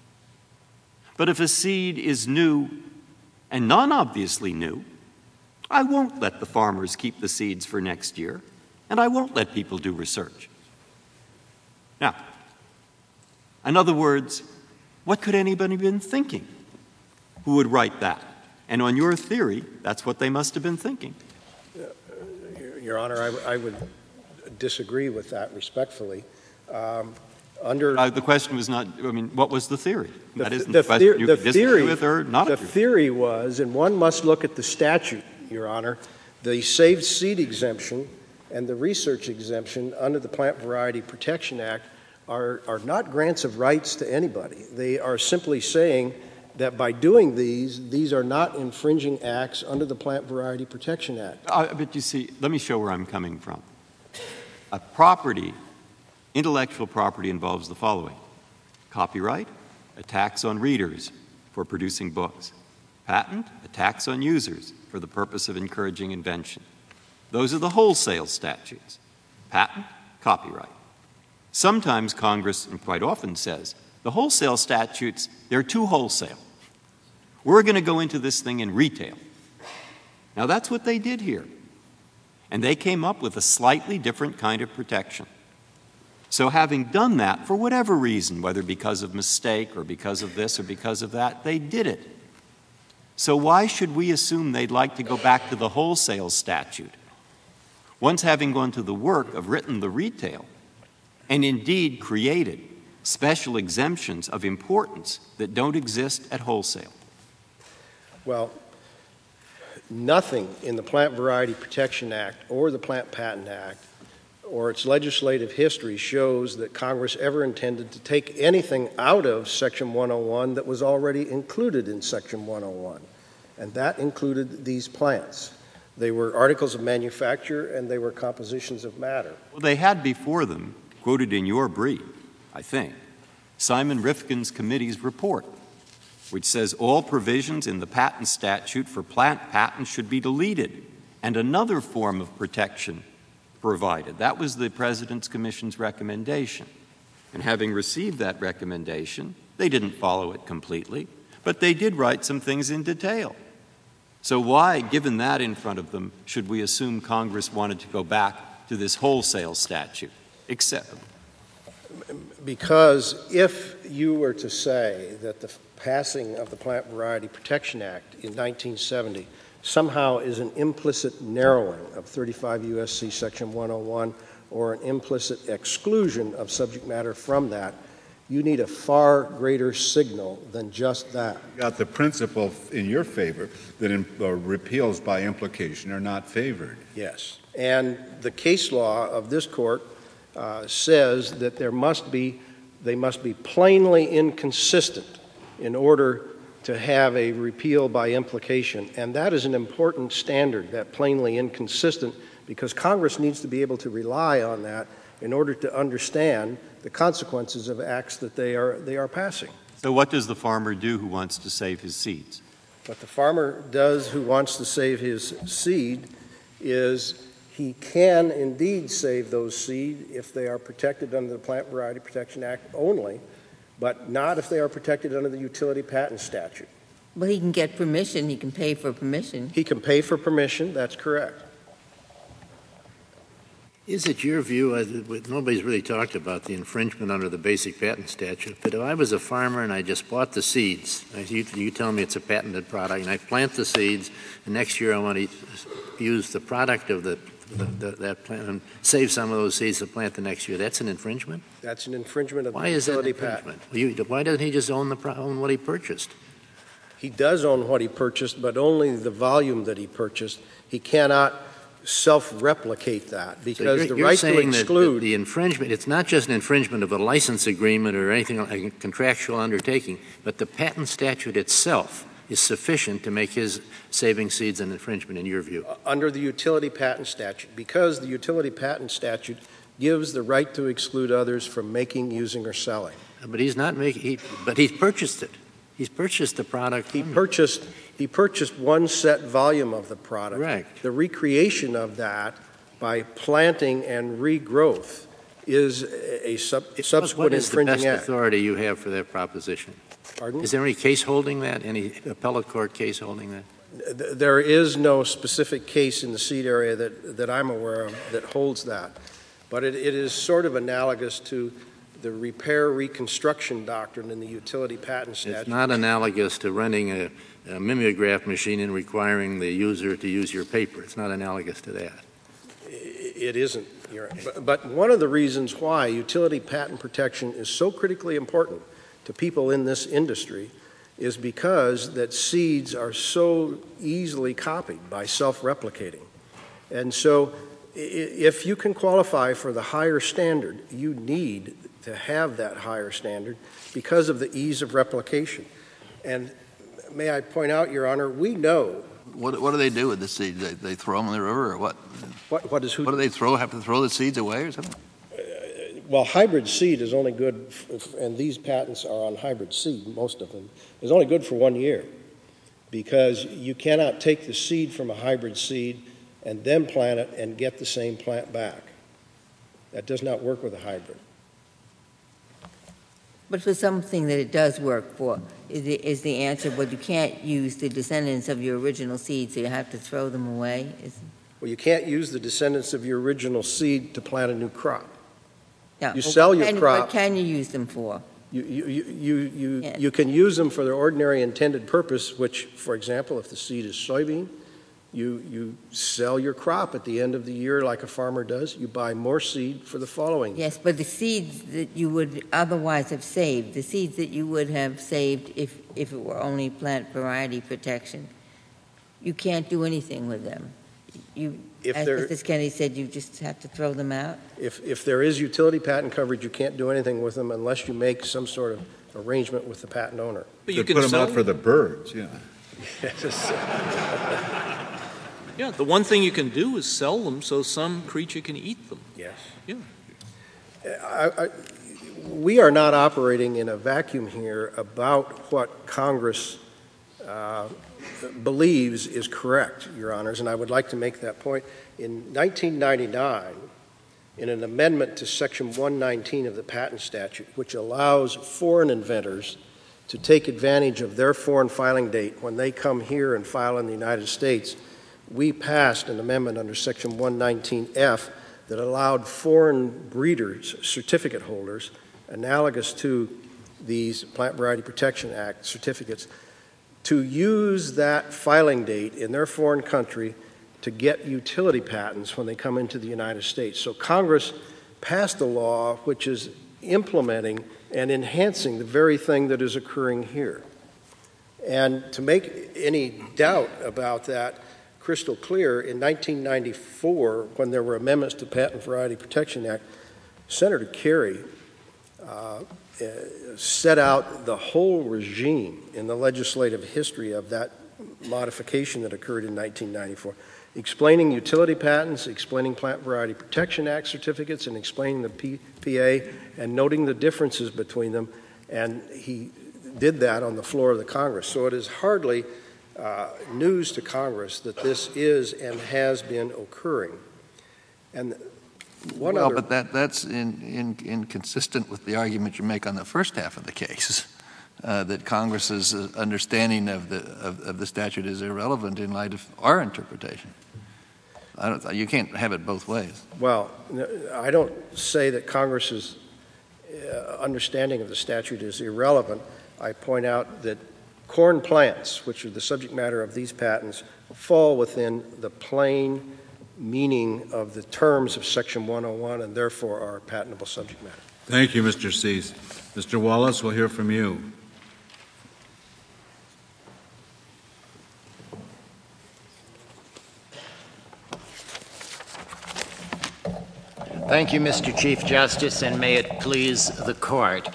But if a seed is new and non-obviously new, I won't let the farmers keep the seeds for next year, and I won't let people do research. Now, in other words, what could anybody have been thinking who would write that? And on your theory, that's what they must have been thinking. Your Honor, I, I would disagree with that respectfully. Um, under uh, the question was not, I mean, what was the theory? The, that isn't the, the question you the could disagree theory, with or not The agree. theory was, and one must look at the statute, Your Honor, the saved seed exemption and the research exemption under the Plant Variety Protection Act are, are not grants of rights to anybody. They are simply saying that by doing these, these are not infringing acts under the Plant Variety Protection Act. Uh, but you see, let me show where I'm coming from. A property, intellectual property involves the following: copyright, a tax on readers for producing books; patent, a tax on users for the purpose of encouraging invention. Those are the wholesale statutes: patent, copyright. Sometimes Congress, and quite often, says the wholesale statutes, they're too wholesale. We're going to go into this thing in retail. Now, that's what they did here. And they came up with a slightly different kind of protection. So having done that, for whatever reason, whether because of mistake or because of this or because of that, they did it. So why should we assume they'd like to go back to the wholesale statute? Once having gone to the work of written the retail, and indeed created special exemptions of importance that don't exist at wholesale. Well, nothing in the Plant Variety Protection Act or the Plant Patent Act or its legislative history shows that Congress ever intended to take anything out of Section one oh one that was already included in Section one oh one. And that included these plants. They were articles of manufacture and they were compositions of matter. Well, they had before them, quoted in your brief, I think, Simon Rifkin's committee's report, which says all provisions in the patent statute for plant patents should be deleted and another form of protection provided. That was the President's Commission's recommendation. And having received that recommendation, they didn't follow it completely, but they did write some things in detail. So why, given that in front of them, should we assume Congress wanted to go back to this wholesale statute? Except because if you were to say that the passing of the Plant Variety Protection Act in nineteen seventy somehow is an implicit narrowing of thirty-five U S C Section one oh one or an implicit exclusion of subject matter from that, you need a far greater signal than just that. You got the principle in your favor that in, uh, repeals by implication are not favored. Yes. And the case law of this court uh, says that there must be, they must be plainly inconsistent in order to have a repeal by implication. And that is an important standard, that plainly inconsistent, because Congress needs to be able to rely on that in order to understand the consequences of acts that they are, they are passing. So what does the farmer do who wants to save his seeds? What the farmer does who wants to save his seed is he can indeed save those seed if they are protected under the Plant Variety Protection Act only, but not if they are protected under the Utility Patent Statute. Well, he can get permission, he can pay for permission. He can pay for permission, that's correct. Is it your view, uh, nobody's really talked about the infringement under the basic patent statute, but if I was a farmer and I just bought the seeds, you, you tell me it's a patented product, and I plant the seeds, and next year I want to use the product of the, the, the, that plant and save some of those seeds to plant the next year, that's an infringement? That's an infringement of Why the is that an utility infringement? patent. Well, you, why doesn't he just own, the, own what he purchased? He does own what he purchased, but only the volume that he purchased. He cannot self-replicate that because so you're, the you're right saying to exclude that the infringement, it's not just an infringement of a license agreement or anything like a contractual undertaking, but the patent statute itself is sufficient to make his saving seeds an infringement in your view. uh, under the utility patent statute, because the utility patent statute gives the right to exclude others from making, using, or selling. But he's not making, he, but he's purchased it. He's purchased the product. He purchased, he purchased one set volume of the product. Correct. The recreation of that by planting and regrowth is a, a sub, subsequent What is the infringing best act. authority you have for that proposition? Pardon? Is there any case holding that, any appellate court case holding that? Th- There is no specific case in the seed area that, that I'm aware of that holds that. But it, it is sort of analogous to the repair reconstruction doctrine in the utility patent statute. It's not analogous to renting a, a mimeograph machine and requiring the user to use your paper. It's not analogous to that. It isn't. You're, but, but one of the reasons why utility patent protection is so critically important to people in this industry is because that seeds are so easily copied by self-replicating. And so if you can qualify for the higher standard, you need to have that higher standard because of the ease of replication. And may I point out, Your Honor, we know. What, what do they do with the seeds? They, they throw them in the river or what? What, what is who? What do they throw? Have to throw the seeds away or something? Uh, well, hybrid seed is only good, f- and these patents are on hybrid seed, most of them, is only good for one year because you cannot take the seed from a hybrid seed and then plant it and get the same plant back. That does not work with a hybrid. But for something that it does work for, is the, is the answer, well, you can't use the descendants of your original seed, so you have to throw them away? Is, Well, you can't use the descendants of your original seed to plant a new crop. yeah, You well, sell what your can- crop- What can you use them for? You, you, you, you, you, Yeah. you can use them for their ordinary intended purpose, which, for example, if the seed is soybean, you, you sell your crop at the end of the year like a farmer does. You buy more seed for the following year. Yes, but the seeds that you would otherwise have saved, the seeds that you would have saved if, if it were only plant variety protection, you can't do anything with them. You, If as they're- Mister Kennedy said, you just have to throw them out? If, if there is utility patent coverage, you can't do anything with them unless you make some sort of arrangement with the patent owner. But you To can put them sell out for the birds, yeah. Yeah, the one thing you can do is sell them so some creature can eat them. Yes. Yeah. I, I, we are not operating in a vacuum here about what Congress uh, believes is correct, Your Honors, and I would like to make that point. In nineteen ninety-nine, in an amendment to Section one nineteen of the patent statute, which allows foreign inventors to take advantage of their foreign filing date when they come here and file in the United States, we passed an amendment under Section one nineteen F that allowed foreign breeders, certificate holders, analogous to these Plant Variety Protection Act certificates, to use that filing date in their foreign country to get utility patents when they come into the United States. So Congress passed a law which is implementing and enhancing the very thing that is occurring here. And to make any doubt about that crystal clear, in nineteen ninety-four, when there were amendments to the Patent Variety Protection Act, Senator Kerry uh, uh, set out the whole regime in the legislative history of that modification that occurred in nineteen ninety-four, explaining utility patents, explaining Plant Variety Protection Act certificates, and explaining the P- PA, and noting the differences between them. And he did that on the floor of the Congress. So it is hardly uh, news to Congress that this is and has been occurring. And one well, other... but that, that's in, in, inconsistent with the argument you make on the first half of the case. uh, that Congress's uh, understanding of the of, of the statute is irrelevant in light of our interpretation. I don't. You can't have it both ways. Well, I don't say that Congress's uh, understanding of the statute is irrelevant. I point out that corn plants, which are the subject matter of these patents, fall within the plain meaning of the terms of Section one oh one and therefore are patentable subject matter. Thank you, Mister Cease. Mister Wallace, we'll hear from you. Thank you, Mister Chief Justice, and may it please the Court.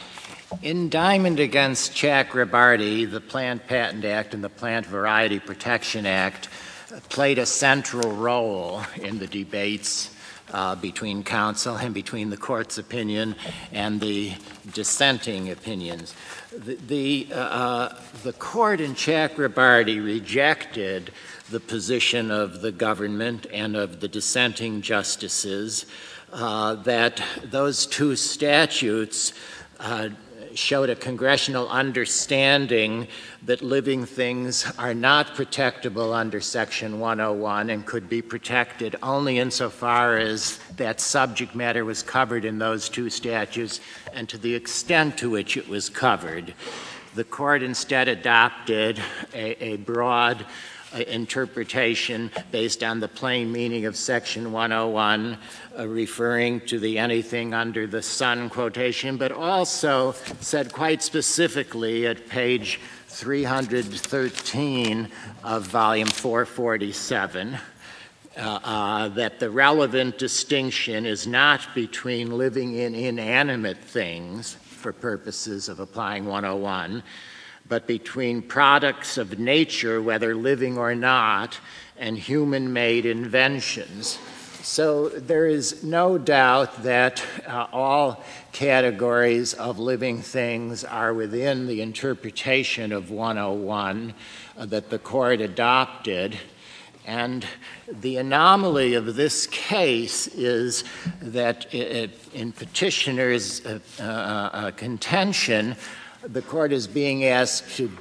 In Diamond against Chakrabarty, the Plant Patent Act and the Plant Variety Protection Act played a central role in the debates uh, between counsel and between the Court's opinion and the dissenting opinions. The, the, uh, the Court in Chakrabarty rejected the position of the government and of the dissenting justices uh, that those two statutes uh, showed a congressional understanding that living things are not protectable under Section one oh one and could be protected only insofar as that subject matter was covered in those two statutes and to the extent to which it was covered. The Court instead adopted a, a broad uh, interpretation based on the plain meaning of Section one oh one, uh, referring to the anything under the sun quotation, but also said quite specifically at page three hundred thirteen of volume four forty-seven uh, uh, that the relevant distinction is not between living in inanimate things for purposes of applying one oh one, but between products of nature, whether living or not, and human-made inventions. So there is no doubt that uh, all categories of living things are within the interpretation of one oh one uh, that the Court adopted. And the anomaly of this case is that it, in petitioner's uh, uh, contention, the Court is being asked to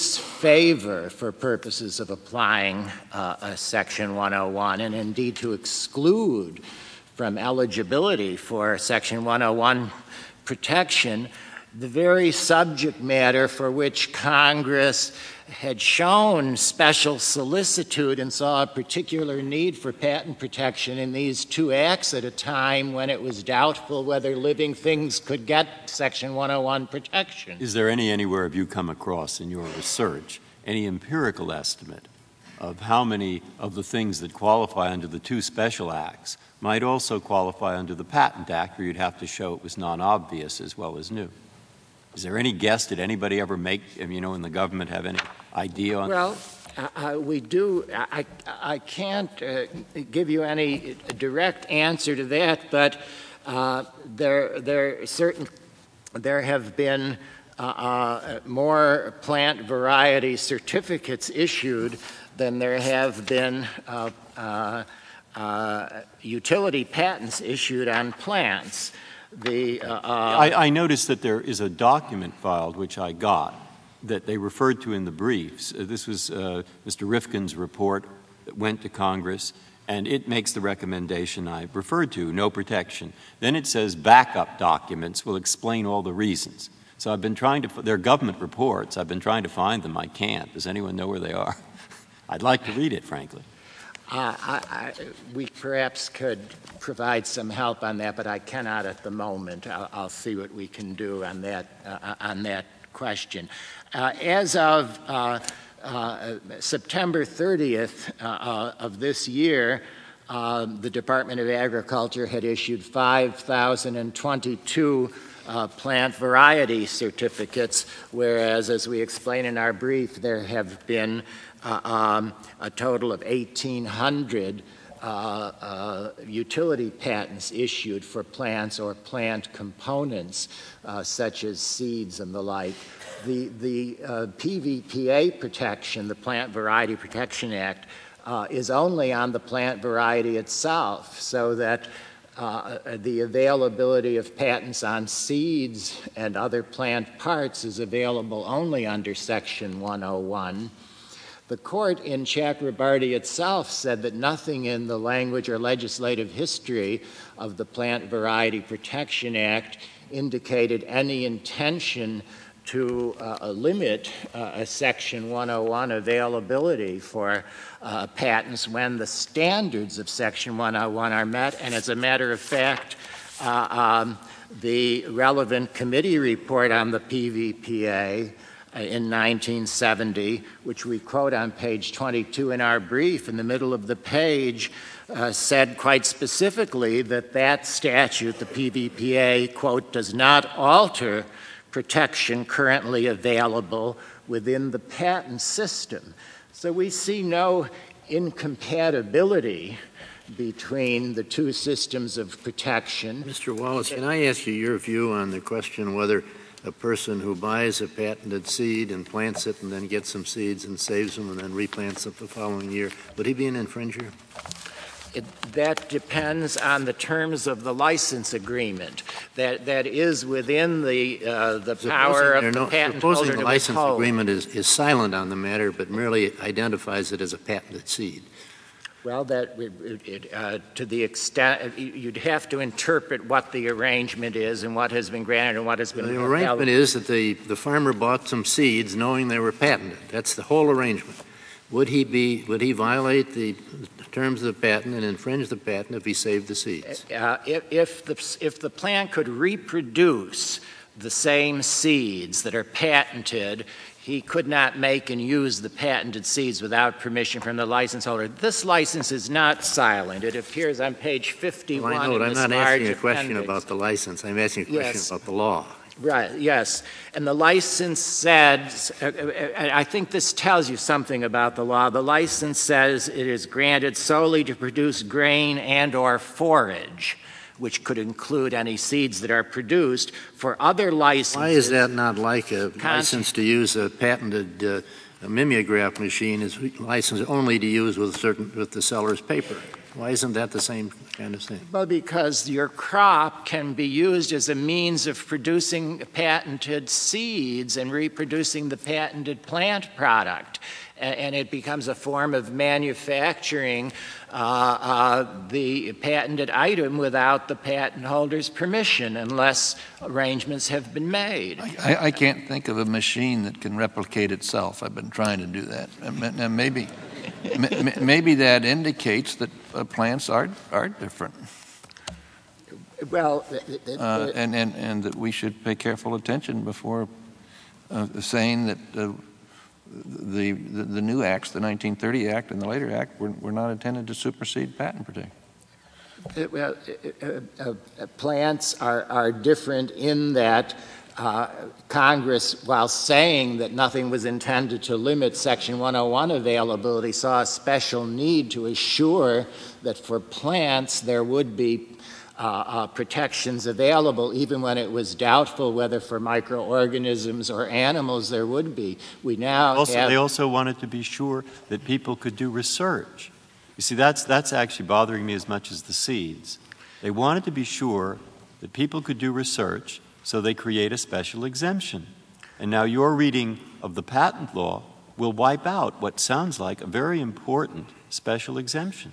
disfavor for purposes of applying uh, a Section one oh one and indeed to exclude from eligibility for Section one oh one protection the very subject matter for which Congress had shown special solicitude and saw a particular need for patent protection in these two acts at a time when it was doubtful whether living things could get Section one oh one protection. Is there any anywhere have you come across in your research any empirical estimate of how many of the things that qualify under the two special acts might also qualify under the Patent Act, where you'd have to show it was non-obvious as well as new? Is there any guess? Did anybody ever make, you know, in the government have any idea on Well, uh, we do. I, I can't uh, give you any direct answer to that, but uh, there, there certain, there have been uh, uh, more plant variety certificates issued than there have been uh, uh, uh, utility patents issued on plants. The, uh, I, I noticed that there is a document filed, which I got, that they referred to in the briefs. Uh, this was uh, Mister Rifkin's report that went to Congress, and it makes the recommendation I referred to, no protection. Then it says backup documents will explain all the reasons. So I've been trying to — they're government reports. I've been trying to find them. I can't. Does anyone know where they are? I'd like to read it, frankly. Uh, I, I, we perhaps could provide some help on that, but I cannot at the moment. I'll, I'll see what we can do on that uh, on that question. Uh, as of uh, uh, September thirtieth uh, of this year, uh, the Department of Agriculture had issued five thousand twenty-two uh, plant variety certificates, whereas, as we explain in our brief, there have been Uh, um, a total of eighteen hundred uh, uh, utility patents issued for plants or plant components, uh, such as seeds and the like. The, the uh, P V P A protection, the Plant Variety Protection Act, uh, is only on the plant variety itself, so that uh, the availability of patents on seeds and other plant parts is available only under Section one oh one. The court in Chakrabarty itself said that nothing in the language or legislative history of the Plant Variety Protection Act indicated any intention to uh, limit uh, a Section one oh one availability for uh, patents when the standards of Section one oh one are met. And as a matter of fact, uh, um, the relevant committee report on the P V P A in nineteen seventy, which we quote on page twenty-two in our brief, in the middle of the page, uh, said quite specifically that that statute, the P V P A, quote, does not alter protection currently available within the patent system. So we see no incompatibility between the two systems of protection. Mister Wallace, can I ask you your view on the question whether a person who buys a patented seed and plants it and then gets some seeds and saves them and then replants them the following year, would he be an infringer? It, that depends on the terms of the license agreement. That that is within the uh, the supposing power of the no, patent supposing holder the to license withhold. agreement is, is silent on the matter but merely identifies it as a patented seed. Well, that it, it, uh, to the extent you'd have to interpret what the arrangement is and what has been granted and what has been. The arrangement is that the, the farmer bought some seeds knowing they were patented. That's the whole arrangement. Would he be? Would he violate the terms of the patent and infringe the patent if he saved the seeds? Uh, if, if the if the plant could reproduce the same seeds that are patented, he could not make and use the patented seeds without permission from the license holder. This license is not silent. It appears on page fifty-one. Well, I know, in but I'm this not large asking a question appendix. about the license. I'm asking a question Yes. about the law. Right, yes. And the license said, uh, uh, I think this tells you something about the law. The license says it is granted solely to produce grain and or forage, which could include any seeds that are produced. For other licenses... Why is that not like a license to use a patented uh, a mimeograph machine is licensed only to use with certain with the seller's paper? Why isn't that the same kind of thing? Well, because your crop can be used as a means of producing patented seeds and reproducing the patented plant product. And it becomes a form of manufacturing uh, uh, the patented item without the patent holder's permission, unless arrangements have been made. I, I can't think of a machine that can replicate itself. I've been trying to do that. And maybe, maybe that indicates that uh, plants are are different. Well, uh, and, and and that we should pay careful attention before uh, saying that. Uh, The, the the new acts, the nineteen thirty Act and the later Act, were, were not intended to supersede patent protection. It, well, uh, uh, uh, plants are, are different in that uh, Congress, while saying that nothing was intended to limit Section one oh one availability, saw a special need to assure that for plants there would be Uh, uh, protections available, even when it was doubtful whether for microorganisms or animals there would be. We now also, have... They also wanted to be sure that people could do research. You see, that's, that's actually bothering me as much as the seeds. They wanted to be sure that people could do research, so they create a special exemption. And now your reading of the patent law will wipe out what sounds like a very important special exemption.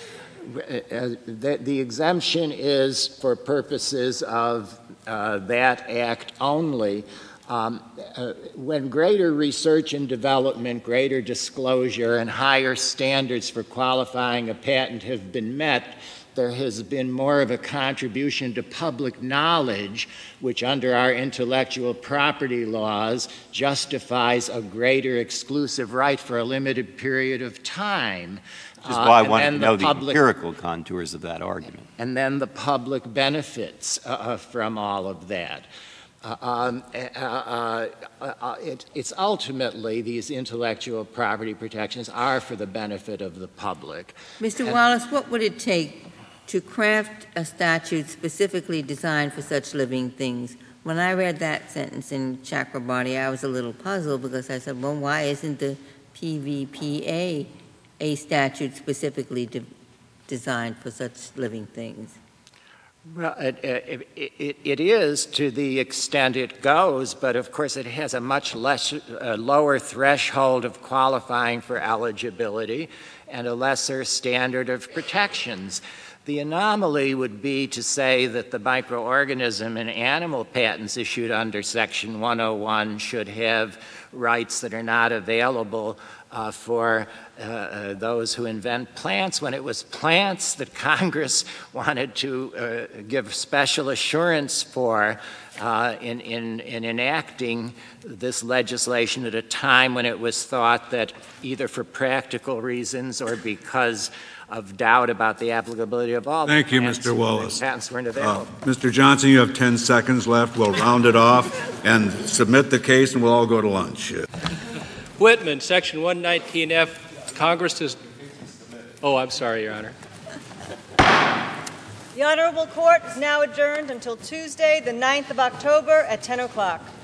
Uh, the, the exemption is for purposes of uh, that act only. Um, uh, when greater research and development, greater disclosure, and higher standards for qualifying a patent have been met, there has been more of a contribution to public knowledge, which under our intellectual property laws justifies a greater exclusive right for a limited period of time. Which is why I uh, want to know the, public, the empirical contours of that argument. And then the public benefits uh, from all of that. Uh, um, uh, uh, uh, it, it's ultimately, these intellectual property protections are for the benefit of the public. Mister And, Wallace, what would it take to craft a statute specifically designed for such living things? When I read that sentence in Chakrabarty, I was a little puzzled because I said, well, why isn't the P V P A a statute specifically de- designed for such living things? Well, it, it, it, it is to the extent it goes, but of course it has a much less, uh, lower threshold of qualifying for eligibility and a lesser standard of protections. The anomaly would be to say that the microorganism in animal patents issued under Section one oh one should have rights that are not available uh, for uh, uh, those who invent plants, when it was plants that Congress wanted to uh, give special assurance for uh, in, in, in enacting this legislation at a time when it was thought that either for practical reasons or because of doubt about the applicability of all Thank you, patents, Mister Wallace. patents weren't available. Uh, Mister Johnson, you have ten seconds left. We'll round it off and submit the case, and we'll all go to lunch. Whitman, Section one nineteen F, Congress is... Oh, I'm sorry, Your Honor. The Honorable Court is now adjourned until Tuesday, the ninth of October at ten o'clock.